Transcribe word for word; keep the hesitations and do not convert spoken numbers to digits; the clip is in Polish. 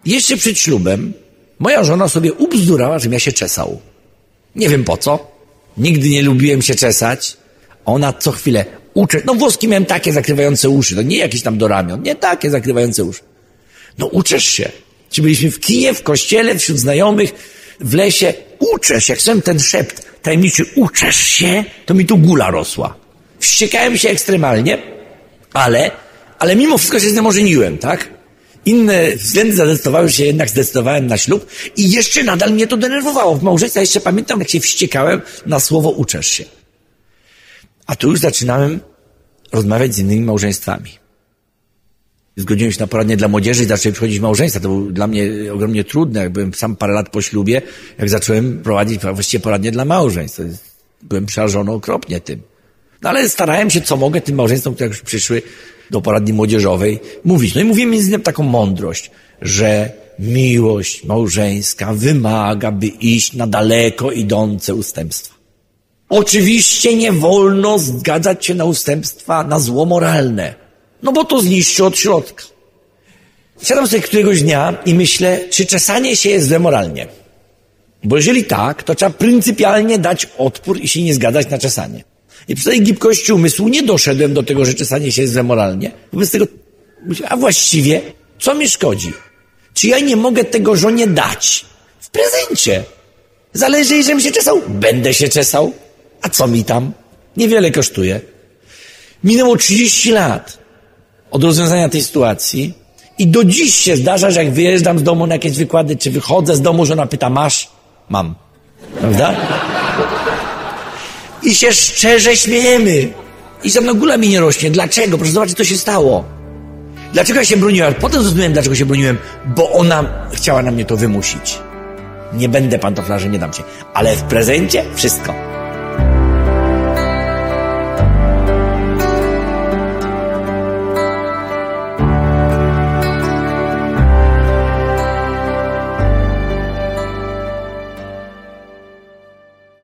Jeszcze przed ślubem moja żona sobie ubzdurała, żebym ja się czesał. Nie wiem po co. Nigdy nie lubiłem się czesać. Ona co chwilę ucze... No włoski miałem takie zakrywające uszy. To nie jakieś tam do ramion. Nie takie zakrywające uszy. No uczesz się. Czy byliśmy w kinie, w kościele, wśród znajomych, w lesie. Uczesz się. Jak słyszałem ten szept tajemniczy, uczesz się, to mi tu gula rosła. Wściekałem się ekstremalnie, ale, ale mimo wszystko się z nią ożeniłem, tak? Inne względy zadecydowały się, jednak zdecydowałem na ślub i jeszcze nadal mnie to denerwowało. W małżeństwie jeszcze pamiętam, jak się wściekałem na słowo uczesz się. A tu już zaczynałem rozmawiać z innymi małżeństwami. Zgodziłem się na poradnie dla młodzieży i zaczęły przychodzić małżeństwa. To było dla mnie ogromnie trudne. Jak byłem sam parę lat po ślubie, jak zacząłem prowadzić właściwie poradnie dla małżeństw. Byłem przerażony okropnie tym. No ale starałem się, co mogę, tym małżeństwom, które już przyszły do poradni młodzieżowej, mówić. No i mówiłem między innymi taką mądrość, że miłość małżeńska wymaga, by iść na daleko idące ustępstwa. Oczywiście nie wolno zgadzać się na ustępstwa, na zło moralne. No bo to zniszczy od środka. Siadam sobie któregoś dnia i myślę, czy czesanie się jest złe moralnie. Bo jeżeli tak, to trzeba pryncypialnie dać odpór i się nie zgadzać na czesanie. I przy tej gibkości umysłu nie doszedłem do tego, że czesanie się jest złe moralnie. Wobec tego, a właściwie, co mi szkodzi? Czy ja nie mogę tego żonie dać? W prezencie. Zależy jej, żebym się czesał. Będę się czesał. A co mi tam? Niewiele kosztuje. Minęło trzydzieści lat od rozwiązania tej sytuacji i do dziś się zdarza, że jak wyjeżdżam z domu na jakieś wykłady, czy wychodzę z domu, żona pyta, masz? Mam. Prawda? I się szczerze śmiejemy. I ze mną gula mi nie rośnie. Dlaczego? Proszę zobaczyć, co się stało. Dlaczego ja się broniłem? Potem zrozumiałem, dlaczego się broniłem. Bo ona chciała na mnie to wymusić. Nie będę pantoflarzem, nie dam się. Ale w prezencie wszystko.